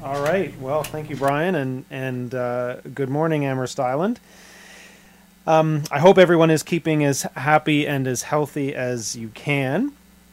All right. Well, thank you, Brian, and good morning, Amherst Island. I hope everyone is keeping as happy and as healthy as you can.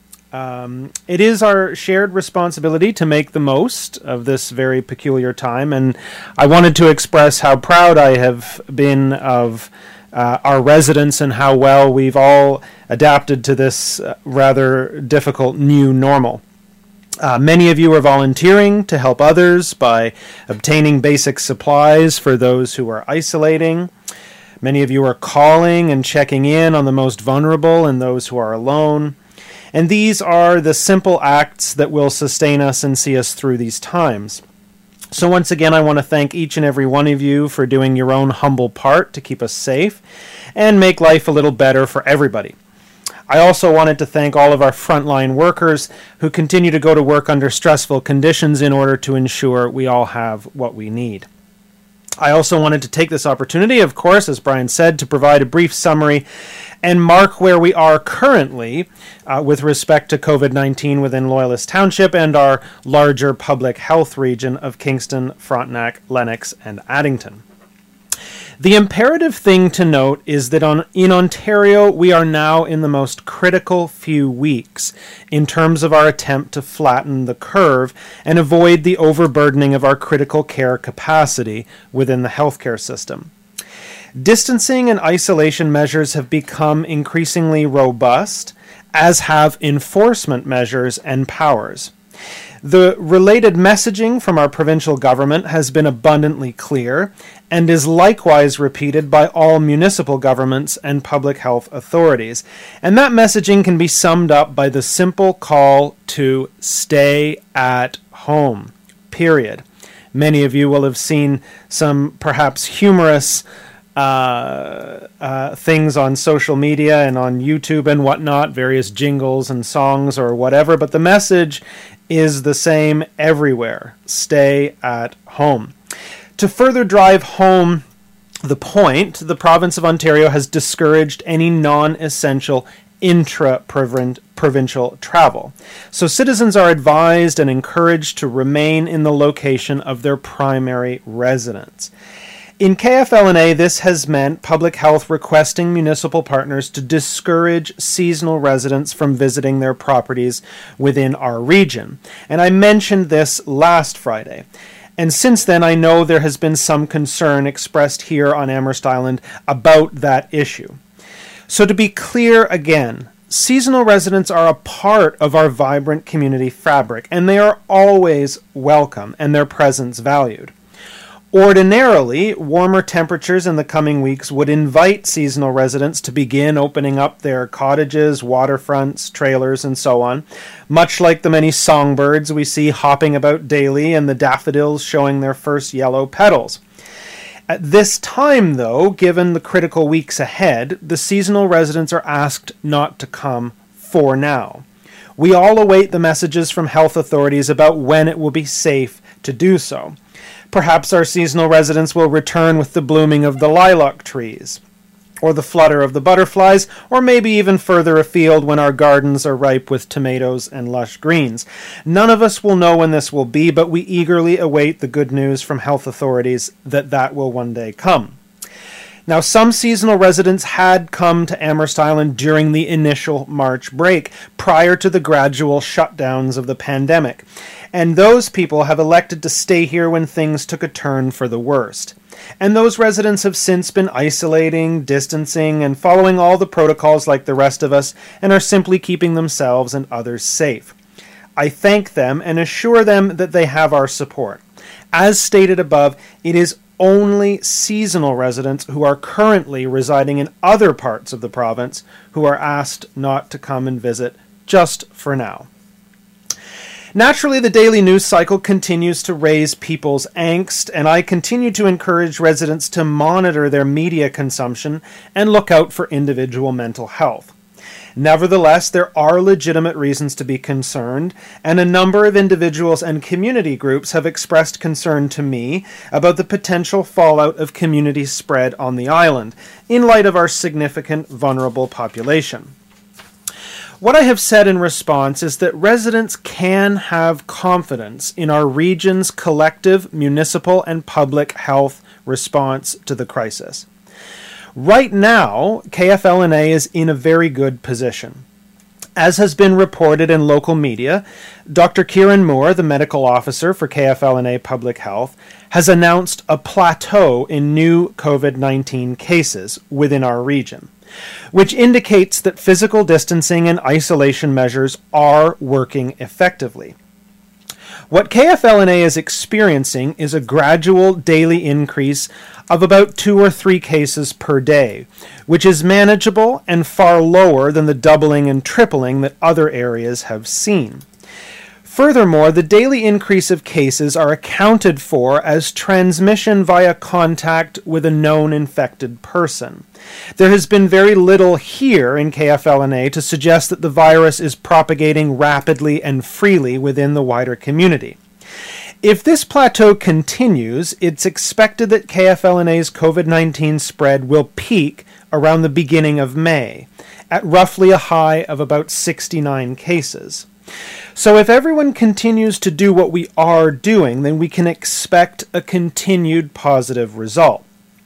It is our shared responsibility to make the most of this very peculiar time, and I wanted to express how proud I have been of our residents and how well we've all adapted to this rather difficult new normal. Many of you are volunteering to help others by obtaining basic supplies for those who are isolating. Many of you are calling and checking in on the most vulnerable and those who are alone. And these are the simple acts that will sustain us and see us through these times. So once again, I want to thank each and every one of you for doing your own humble part to keep us safe and make life a little better for everybody. I also wanted to thank all of our frontline workers who continue to go to work under stressful conditions in order to ensure we all have what we need. I also wanted to take this opportunity, of course, as Brian said, to provide a brief summary and mark where we are currently with respect to COVID-19 within Loyalist Township and our larger public health region of Kingston, Frontenac, Lennox, and Addington. The imperative thing to note is that in Ontario, we are now in the most critical few weeks in terms of our attempt to flatten the curve and avoid the overburdening of our critical care capacity within the healthcare system. Distancing and isolation measures have become increasingly robust, as have enforcement measures and powers. The related messaging from our provincial government has been abundantly clear and is likewise repeated by all municipal governments and public health authorities. And that messaging can be summed up by the simple call to stay at home, period. Many of you will have seen some perhaps humorous things on social media and on YouTube and whatnot, various jingles and songs or whatever, but the message is the same everywhere. Stay at home. To further drive home the point, the province of Ontario has discouraged any non-essential intra-provincial travel. So citizens are advised and encouraged to remain in the location of their primary residence. In KFL&A, this has meant public health requesting municipal partners to discourage seasonal residents from visiting their properties within our region. And I mentioned this last Friday. And since then, I know there has been some concern expressed here on Amherst Island about that issue. So to be clear again, seasonal residents are a part of our vibrant community fabric, and they are always welcome and their presence valued. Ordinarily, warmer temperatures in the coming weeks would invite seasonal residents to begin opening up their cottages, waterfronts, trailers, and so on, much like the many songbirds we see hopping about daily and the daffodils showing their first yellow petals. At this time, though, given the critical weeks ahead, the seasonal residents are asked not to come for now. We all await the messages from health authorities about when it will be safe to do so. Perhaps our seasonal residents will return with the blooming of the lilac trees, or the flutter of the butterflies, or maybe even further afield when our gardens are ripe with tomatoes and lush greens. None of us will know when this will be, but we eagerly await the good news from health authorities that will one day come. Now, some seasonal residents had come to Amherst Island during the initial March break, prior to the gradual shutdowns of the pandemic. And those people have elected to stay here when things took a turn for the worst. And those residents have since been isolating, distancing, and following all the protocols like the rest of us, and are simply keeping themselves and others safe. I thank them and assure them that they have our support. As stated above, it is only seasonal residents who are currently residing in other parts of the province who are asked not to come and visit, just for now. Naturally, the daily news cycle continues to raise people's angst, and I continue to encourage residents to monitor their media consumption and look out for individual mental health. Nevertheless, there are legitimate reasons to be concerned, and a number of individuals and community groups have expressed concern to me about the potential fallout of community spread on the island, in light of our significant vulnerable population. What I have said in response is that residents can have confidence in our region's collective municipal and public health response to the crisis. Right now, KFL&A is in a very good position. As has been reported in local media, Dr. Kieran Moore, the medical officer for KFL&A Public Health, has announced a plateau in new COVID-19 cases within our region, which indicates that physical distancing and isolation measures are working effectively. What KFL&A is experiencing is a gradual daily increase of about 2 or 3 cases per day, which is manageable and far lower than the doubling and tripling that other areas have seen. Furthermore, the daily increase of cases are accounted for as transmission via contact with a known infected person. There has been very little here in KFL&A to suggest that the virus is propagating rapidly and freely within the wider community. If this plateau continues, it's expected that KFL&A's COVID-19 spread will peak around the beginning of May, at roughly a high of about 69 cases. So if everyone continues to do what we are doing, then we can expect a continued positive result.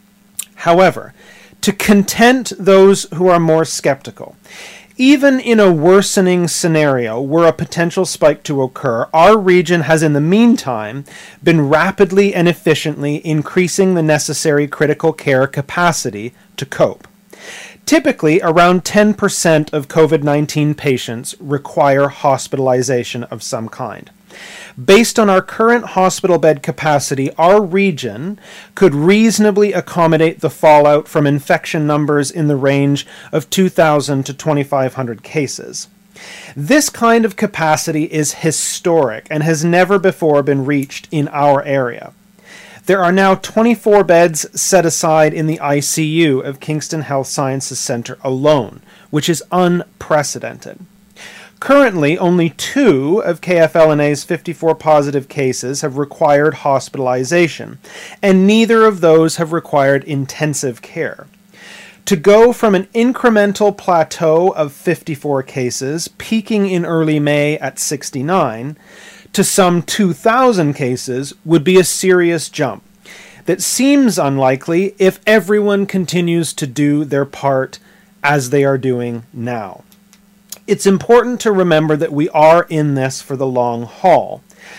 However, to content those who are more skeptical, even in a worsening scenario were a potential spike to occur, our region has in the meantime been rapidly and efficiently increasing the necessary critical care capacity to cope. Typically, around 10% of COVID-19 patients require hospitalization of some kind. Based on our current hospital bed capacity, our region could reasonably accommodate the fallout from infection numbers in the range of 2,000 to 2,500 cases. This kind of capacity is historic and has never before been reached in our area. There are now 24 beds set aside in the ICU of Kingston Health Sciences Centre alone, which is unprecedented. Currently, only 2 of KFL&A's 54 positive cases have required hospitalization, and neither of those have required intensive care. To go from an incremental plateau of 54 cases, peaking in early May at 69, to some 2,000 cases would be a serious jump that seems unlikely if everyone continues to do their part as they are doing now. It's important to remember that we are in this for the long haul.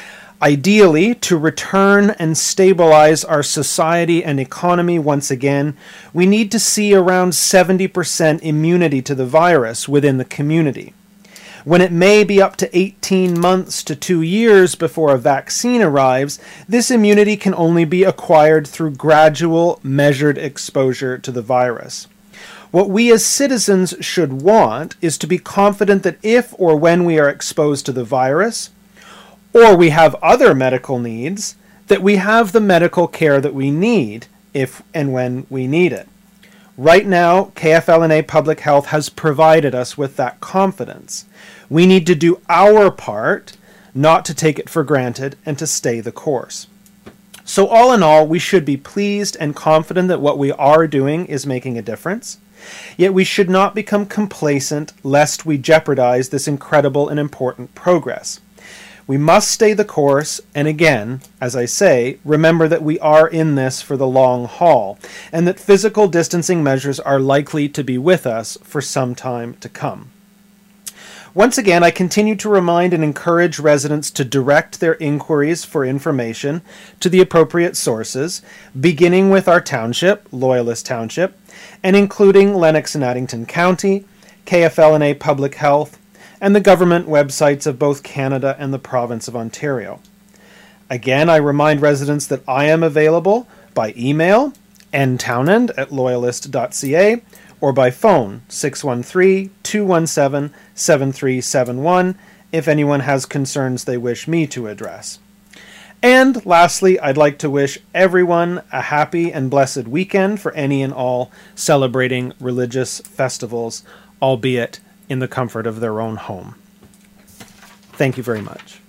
Ideally, to return and stabilize our society and economy once again, we need to see around 70% immunity to the virus within the community. When it may be up to 18 months to 2 years before a vaccine arrives, this immunity can only be acquired through gradual, measured exposure to the virus. What we as citizens should want is to be confident that if or when we are exposed to the virus, or we have other medical needs, that we have the medical care that we need if and when we need it. Right now, KFL&A Public Health has provided us with that confidence. We need to do our part, not to take it for granted, and to stay the course. So all in all, we should be pleased and confident that what we are doing is making a difference. Yet we should not become complacent lest we jeopardize this incredible and important progress. We must stay the course, and again, as I say, remember that we are in this for the long haul, and that physical distancing measures are likely to be with us for some time to come. Once again, I continue to remind and encourage residents to direct their inquiries for information to the appropriate sources, beginning with our township, Loyalist Township, and including Lennox and Addington County, KFL&A Public Health, and the government websites of both Canada and the province of Ontario. Again, I remind residents that I am available by email, ntownend@loyalist.ca, or by phone, 613-217-7371, if anyone has concerns they wish me to address. And lastly, I'd like to wish everyone a happy and blessed weekend for any and all celebrating religious festivals, albeit in the comfort of their own home. Thank you very much.